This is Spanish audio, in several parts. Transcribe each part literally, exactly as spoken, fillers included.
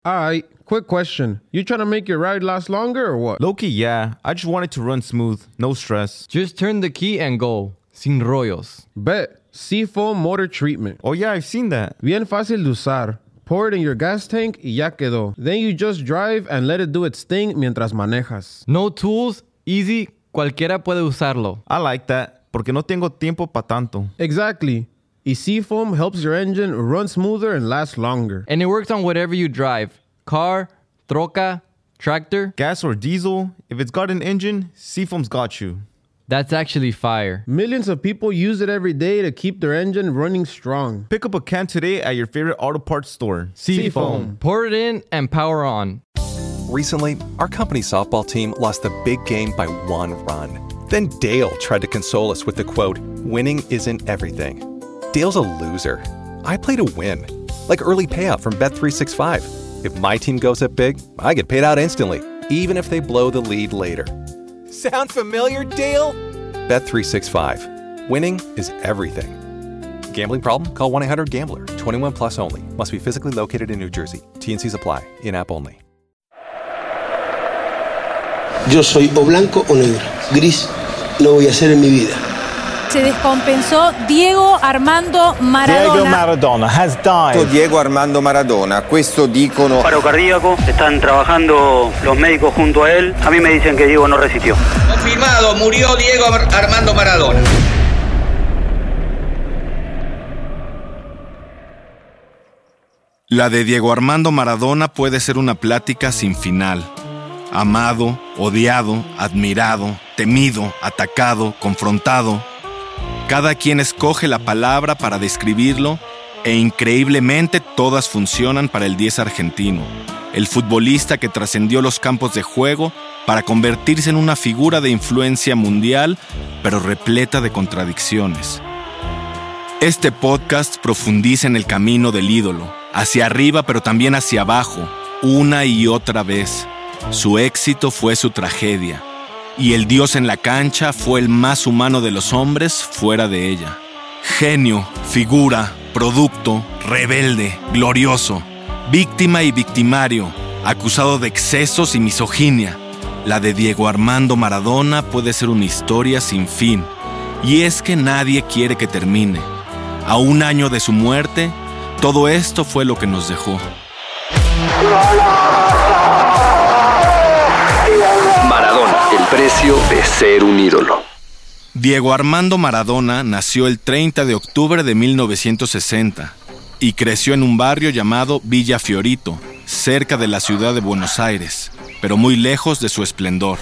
Alright, quick question. You trying to make your ride last longer or what? Low-key, yeah. I just want it to run smooth. No stress. Just turn the key and go. Sin rollos. Bet. Seafoam Motor Treatment. Oh yeah, I've seen that. Bien fácil de usar. Pour it in your gas tank y ya quedó. Then you just drive and let it do its thing mientras manejas. No tools, easy, cualquiera puede usarlo. I like that, porque no tengo tiempo pa' tanto. Exactly. Y Seafoam helps your engine run smoother and last longer. And it works on whatever you drive. Car, troca, tractor. Gas or diesel, if it's got an engine, Seafoam's got you. That's actually fire. Millions of people use it every day to keep their engine running strong. Pick up a can today at your favorite auto parts store. Seafoam. Pour it in and power on. Recently, our company softball team lost a big game by one run. Then Dale tried to console us with the quote, "Winning isn't everything." Dale's a loser. I play to win. Like early payout from Bet three sixty-five. If my team goes up big, I get paid out instantly, even if they blow the lead later. Sound familiar, Dale? Bet three sixty-five. Winning is everything. Gambling problem? Call one eight hundred gambler. twenty-one plus only. Must be physically located in New Jersey. T and C's apply. In-app only. Yo soy o blanco o negro. Gris no voy a ser en mi vida. Se descompensó Diego Armando Maradona. Diego Maradona has died. Diego Armando Maradona, questo dicono. Paro cardíaco, están trabajando los médicos junto a él. A mí me dicen que Diego no resistió. Confirmado, murió Diego Armando Maradona. La de Diego Armando Maradona puede ser una plática sin final. Amado, odiado, admirado, temido, atacado, confrontado. Cada quien escoge la palabra para describirlo e increíblemente todas funcionan para el diez argentino, el futbolista que trascendió los campos de juego para convertirse en una figura de influencia mundial, pero repleta de contradicciones. Este podcast profundiza en el camino del ídolo, hacia arriba pero también hacia abajo, una y otra vez. Su éxito fue su tragedia. Y el Dios en la cancha fue el más humano de los hombres fuera de ella. Genio, figura, producto, rebelde, glorioso, víctima y victimario, acusado de excesos y misoginia. La de Diego Armando Maradona puede ser una historia sin fin. Y es que nadie quiere que termine. A un año de su muerte, todo esto fue lo que nos dejó. Maradona, el precio de ser un ídolo. Diego Armando Maradona nació el treinta de octubre de mil novecientos sesenta y creció en un barrio llamado Villa Fiorito, cerca de la ciudad de Buenos Aires, pero muy lejos de su esplendor.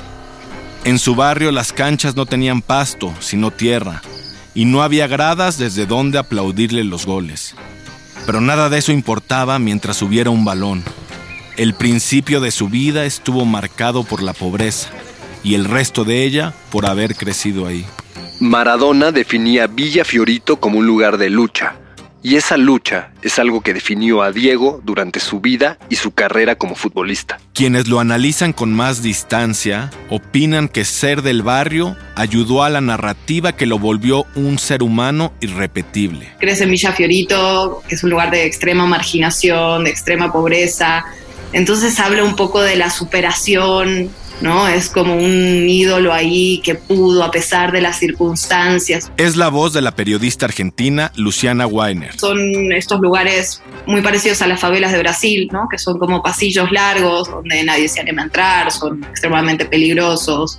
En su barrio las canchas no tenían pasto, sino tierra, y no había gradas desde donde aplaudirle los goles. Pero nada de eso importaba mientras hubiera un balón. El principio de su vida estuvo marcado por la pobreza y el resto de ella por haber crecido ahí. Maradona definía Villa Fiorito como un lugar de lucha, y esa lucha es algo que definió a Diego durante su vida y su carrera como futbolista. Quienes lo analizan con más distancia opinan que ser del barrio ayudó a la narrativa que lo volvió un ser humano irrepetible. Crece en Villa Fiorito, que es un lugar de extrema marginación, de extrema pobreza. Entonces habla un poco de la superación, ¿no? Es como un ídolo ahí que pudo a pesar de las circunstancias. Es la voz de la periodista argentina Luciana Weiner. Son estos lugares muy parecidos a las favelas de Brasil, ¿no? Que son como pasillos largos donde nadie se anima a entrar, son extremadamente peligrosos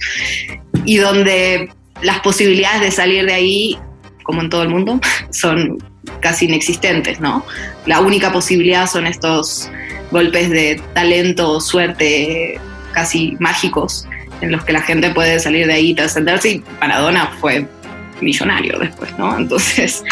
y donde las posibilidades de salir de ahí, como en todo el mundo, son casi inexistentes, ¿no? La única posibilidad son estos golpes de talento o suerte casi mágicos en los que la gente puede salir de ahí y trascenderse, y Maradona fue millonario después, ¿no? Entonces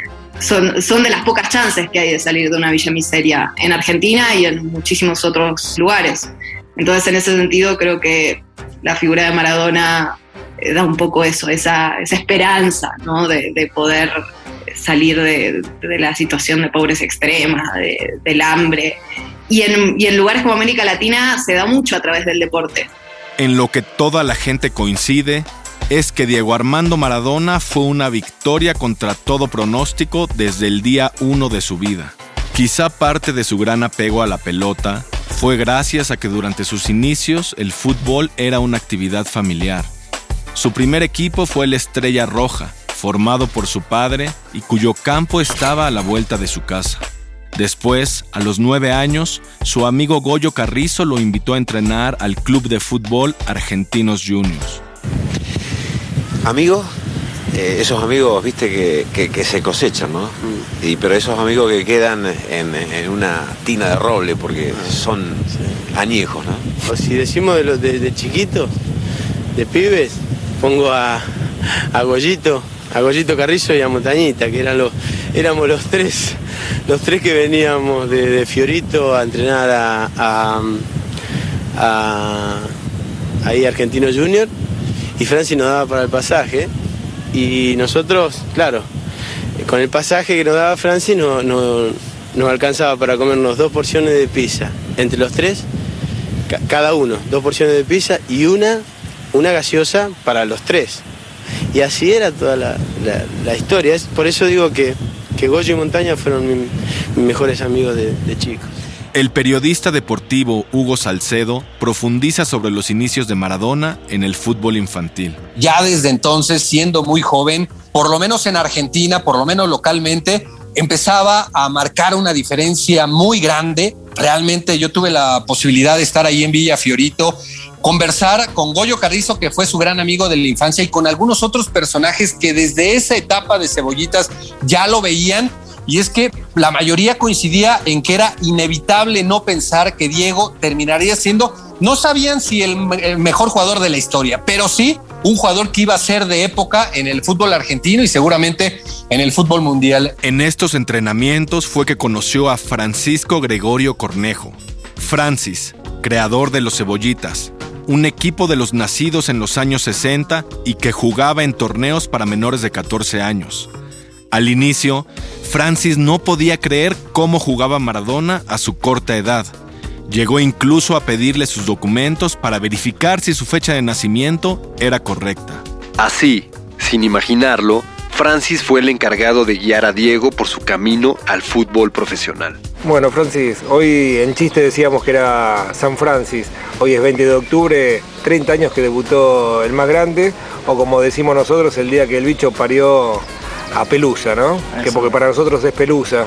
son, son de las pocas chances que hay de salir de una villa miseria en Argentina y en muchísimos otros lugares. Entonces en ese sentido creo que la figura de Maradona eh, da un poco eso, esa, esa esperanza, ¿no? de, de poder salir de, de la situación de pobreza extrema, de, del hambre. Y en, y en lugares como América Latina se da mucho a través del deporte. En lo que toda la gente coincide es que Diego Armando Maradona fue una victoria contra todo pronóstico desde el día uno de su vida. Quizá parte de su gran apego a la pelota Fue gracias a que durante sus inicios el fútbol era una actividad familiar. Su primer equipo fue el Estrella Roja, formado por su padre y cuyo campo estaba a la vuelta de su casa. Después, a los nueve años, su amigo Goyo Carrizo lo invitó a entrenar al club de fútbol Argentinos Juniors. ¿Amigos? Eh, esos amigos, viste, que, que, que se cosechan, ¿no? Y, pero esos amigos que quedan en, en una tina de roble porque son añejos, ¿no? O si decimos de los de, de chiquitos, de pibes, pongo a, a Goyito, a Goyito Carrizo y a Montañita, que eran los, éramos los tres, los tres que veníamos de, de Fiorito a entrenar a, a, a ahí Argentinos Juniors, y Francis nos daba para el pasaje. Y nosotros, claro, con el pasaje que nos daba Francis no, no, nos alcanzaba para comernos dos porciones de pizza. Entre los tres, ca cada uno, dos porciones de pizza y una, una gaseosa para los tres. Y así era toda la, la, la historia. Es por eso digo que, que Goyo y Montaña fueron mi, mis mejores amigos de, de chicos. El periodista deportivo Hugo Salcedo profundiza sobre los inicios de Maradona en el fútbol infantil. Ya desde entonces, siendo muy joven, por lo menos en Argentina, por lo menos localmente, empezaba a marcar una diferencia muy grande. Realmente yo tuve la posibilidad de estar ahí en Villa Fiorito, conversar con Goyo Carrizo, que fue su gran amigo de la infancia, y con algunos otros personajes que desde esa etapa de Cebollitas ya lo veían. Y es que la mayoría coincidía en que era inevitable no pensar que Diego terminaría siendo, no sabían si el, el mejor jugador de la historia, pero sí un jugador que iba a ser de época en el fútbol argentino y seguramente en el fútbol mundial. En estos entrenamientos fue que conoció a Francisco Gregorio Cornejo. Francis, creador de los Cebollitas, un equipo de los nacidos en los años sesenta y que jugaba en torneos para menores de catorce años. Al inicio, Francis no podía creer cómo jugaba Maradona a su corta edad. Llegó incluso a pedirle sus documentos para verificar si su fecha de nacimiento era correcta. Así, sin imaginarlo, Francis fue el encargado de guiar a Diego por su camino al fútbol profesional. Bueno, Francis, hoy en chiste decíamos que era San Francis. Hoy es veinte de octubre, treinta años que debutó el más grande, o como decimos nosotros, el día que el bicho parió a Pelusa, ¿no? Eso. Que porque para nosotros es Pelusa,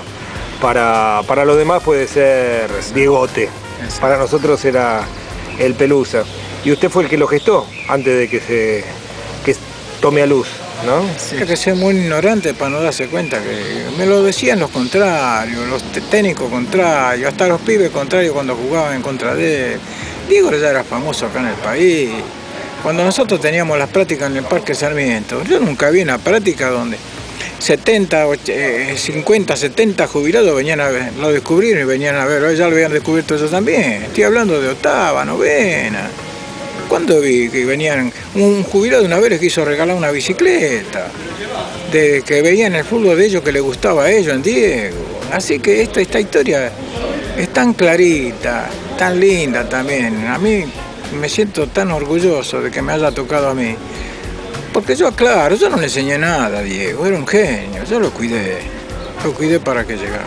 para, para los demás puede ser Diegote. Eso. Para nosotros era el Pelusa. Y usted fue el que lo gestó antes de que se que tome a luz, ¿no? Sí. Hay que ser muy ignorante para no darse cuenta que me lo decían los contrarios, los técnicos contrarios, hasta los pibes contrarios cuando jugaban en contra de él. Diego ya era famoso acá en el país. Cuando nosotros teníamos las prácticas en el Parque Sarmiento, yo nunca vi una práctica donde setenta, cincuenta, setenta jubilados venían a ver, lo descubrieron y venían a ver, ya lo habían descubierto ellos también. Estoy hablando de octava, novena. ¿Cuándo vi que venían? Un jubilado una vez les quiso regalar una bicicleta, de que veían el fútbol de ellos que les gustaba a ellos en Diego. Así que esta, esta historia es tan clarita, tan linda también. A mí me siento tan orgulloso de que me haya tocado a mí. Porque yo, claro, yo no le enseñé nada a Diego, era un genio, yo lo cuidé, lo cuidé para que llegara.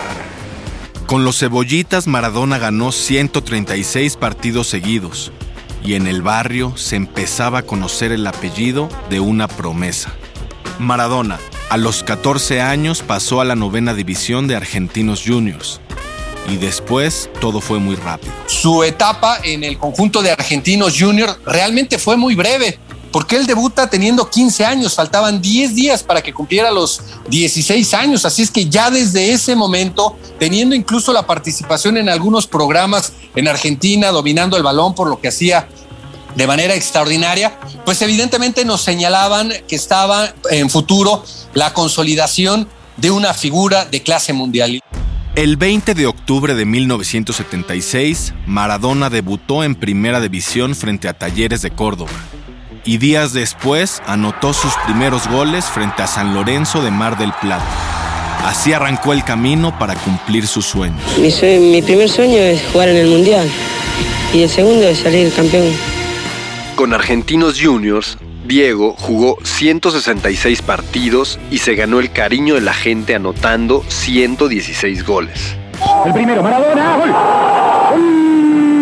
Con los Cebollitas, Maradona ganó ciento treinta y seis partidos seguidos, y en el barrio se empezaba a conocer el apellido de una promesa. Maradona, a los catorce años, pasó a la novena división de Argentinos Juniors, y después todo fue muy rápido. Su etapa en el conjunto de Argentinos Juniors realmente fue muy breve, porque él debuta teniendo quince años, faltaban diez días para que cumpliera los dieciséis años, así es que ya desde ese momento, teniendo incluso la participación en algunos programas en Argentina, dominando el balón por lo que hacía de manera extraordinaria, pues evidentemente nos señalaban que estaba en futuro la consolidación de una figura de clase mundial. El veinte de octubre de mil novecientos setenta y seis, Maradona debutó en Primera División frente a Talleres de Córdoba. Y días después anotó sus primeros goles frente a San Lorenzo de Mar del Plata. Así arrancó el camino para cumplir sus sueños. Mi, sueño, mi primer sueño es jugar en el Mundial y el segundo es salir campeón. Con Argentinos Juniors, Diego jugó ciento sesenta y seis partidos y se ganó el cariño de la gente anotando ciento dieciséis goles. El primero, Maradona, gol. ¡Gol!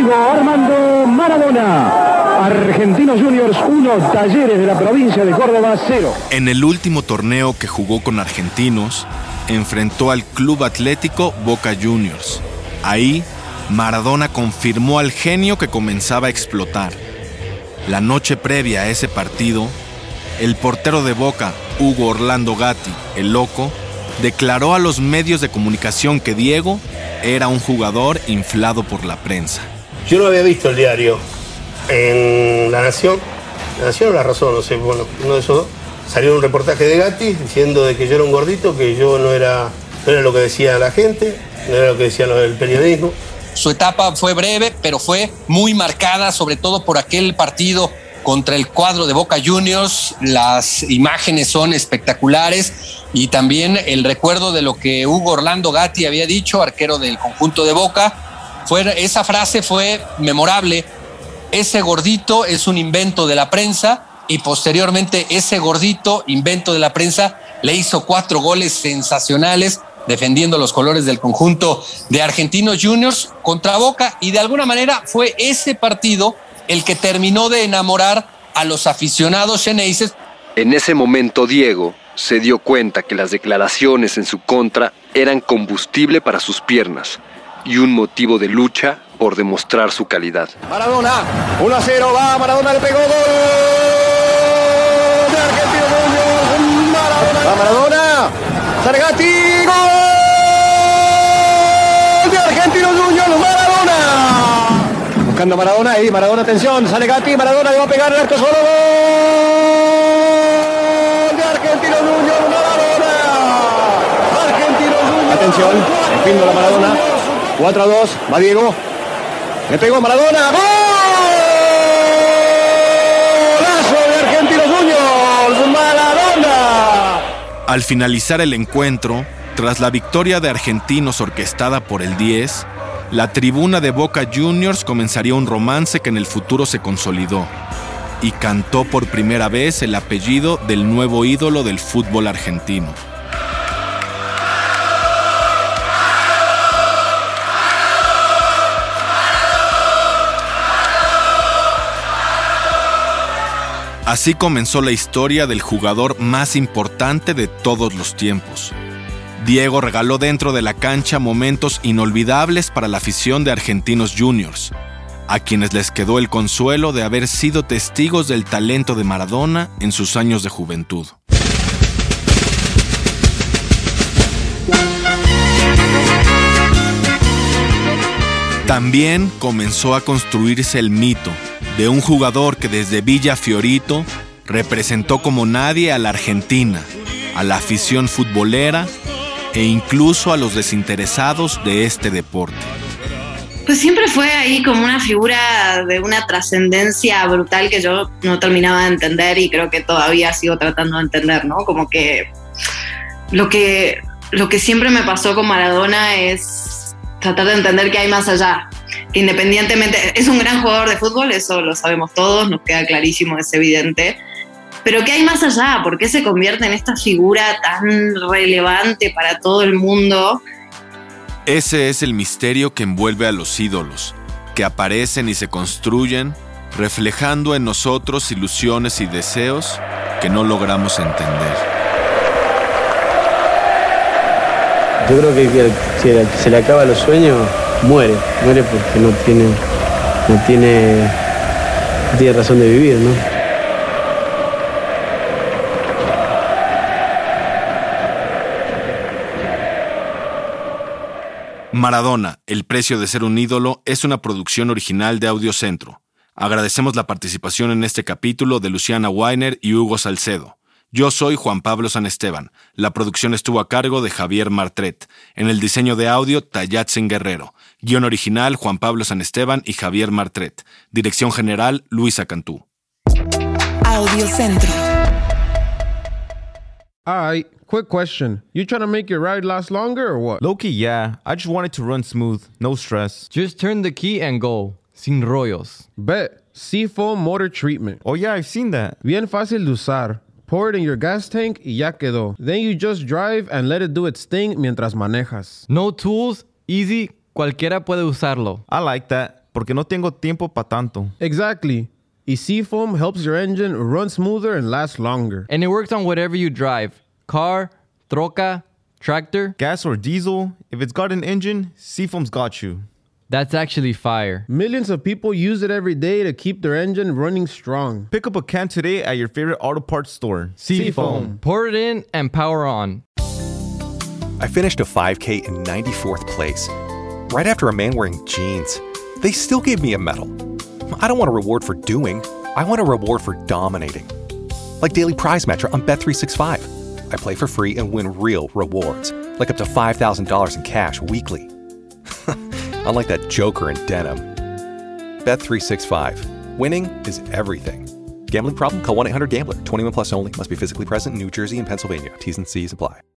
Diego Armando Maradona. Argentinos Juniors uno, Talleres de la provincia de Córdoba cero. En el último torneo que jugó con Argentinos, enfrentó al Club Atlético Boca Juniors. Ahí, Maradona confirmó al genio que comenzaba a explotar. La noche previa a ese partido, el portero de Boca, Hugo Orlando Gatti, el Loco, declaró a los medios de comunicación que Diego era un jugador inflado por la prensa. Yo no había visto el diario en La Nación, La Nación o La Razón, no sé, bueno, uno de esos dos. Salió un reportaje de Gatti diciendo de que yo era un gordito, que yo no era, no era lo que decía la gente, no era lo que decía el periodismo. Su etapa fue breve, pero fue muy marcada, sobre todo por aquel partido contra el cuadro de Boca Juniors. Las imágenes son espectaculares y también el recuerdo de lo que Hugo Orlando Gatti había dicho, arquero del conjunto de Boca. Fue, esa frase fue memorable. Ese gordito es un invento de la prensa, y posteriormente ese gordito invento de la prensa le hizo cuatro goles sensacionales defendiendo los colores del conjunto de Argentinos Juniors contra Boca, y de alguna manera fue ese partido el que terminó de enamorar a los aficionados xeneises. En ese momento Diego se dio cuenta que las declaraciones en su contra eran combustible para sus piernas y un motivo de lucha por demostrar su calidad. Maradona, uno a cero, va, Maradona le pegó, gol de Argentinos Juniors, Maradona. Va Maradona, Sargati, gol de Argentinos Juniors, Maradona. Buscando a Maradona, ahí Maradona, atención, sale Gatti, Maradona le va a pegar el arco solo, gol de Argentinos Juniors, Maradona. Argentinos Juniors. Atención, espíndola Maradona, cuatro a dos, va Diego, le pegó Maradona, ¡gol! Al finalizar el encuentro, tras la victoria de Argentinos orquestada por el diez, la tribuna de Boca Juniors comenzaría un romance que en el futuro se consolidó y cantó por primera vez el apellido del nuevo ídolo del fútbol argentino. Así comenzó la historia del jugador más importante de todos los tiempos. Diego regaló dentro de la cancha momentos inolvidables para la afición de Argentinos Juniors, a quienes les quedó el consuelo de haber sido testigos del talento de Maradona en sus años de juventud. También comenzó a construirse el mito de un jugador que desde Villa Fiorito representó como nadie a la Argentina, a la afición futbolera e incluso a los desinteresados de este deporte. Pues siempre fue ahí como una figura de una trascendencia brutal que yo no terminaba de entender y creo que todavía sigo tratando de entender, ¿no? Como que lo que, lo que siempre me pasó con Maradona es tratar de entender que hay más allá. Que independientemente, es un gran jugador de fútbol, eso lo sabemos todos, nos queda clarísimo, es evidente, pero ¿qué hay más allá? ¿Por qué se convierte en esta figura tan relevante para todo el mundo? Ese es el misterio que envuelve a los ídolos, que aparecen y se construyen, reflejando en nosotros ilusiones y deseos que no logramos entender. Yo creo que si se le acaba los sueños, muere, muere porque no tiene, no tiene, no tiene razón de vivir, ¿no? Maradona, el precio de ser un ídolo, es una producción original de Audiocentro. Agradecemos la participación en este capítulo de Luciana Weiner y Hugo Salcedo. Yo soy Juan Pablo San Esteban. La producción estuvo a cargo de Javier Martret. En el diseño de audio, Tayatzin Guerrero. Guión original, Juan Pablo San Esteban y Javier Martret. Dirección general, Luisa Cantú. Audiocentro. Alright, quick question. You trying to make your ride last longer or what? Low-key, yeah. I just want it to run smooth. No stress. Just turn the key and go. Sin rollos. Bet. Seafoam Motor Treatment. Oh yeah, I've seen that. Bien fácil de usar. Pour it in your gas tank y ya quedó. Then you just drive and let it do its thing mientras manejas. No tools, easy, cualquiera puede usarlo. I like that. porque no tengo tiempo pa' tanto. Exactly. Y Seafoam helps your engine run smoother and last longer. And it works on whatever you drive. Car, troca, tractor. Gas or diesel, if it's got an engine, Seafoam's got you. That's actually fire. Millions of people use it every day to keep their engine running strong. Pick up a can today at your favorite auto parts store. Seafoam. Pour it in and power on. I finished a five K in ninety-fourth place, right after a man wearing jeans. They still gave me a medal. I don't want a reward for doing. I want a reward for dominating. Like Daily Prize Match on Bet three sixty-five. I play for free and win real rewards, like up to five thousand dollars in cash weekly. Unlike that joker in denim. Bet three sixty-five. Winning is everything. Gambling problem? Call one eight hundred gambler. twenty-one plus only. Must be physically present in New Jersey and Pennsylvania. T's and C's apply.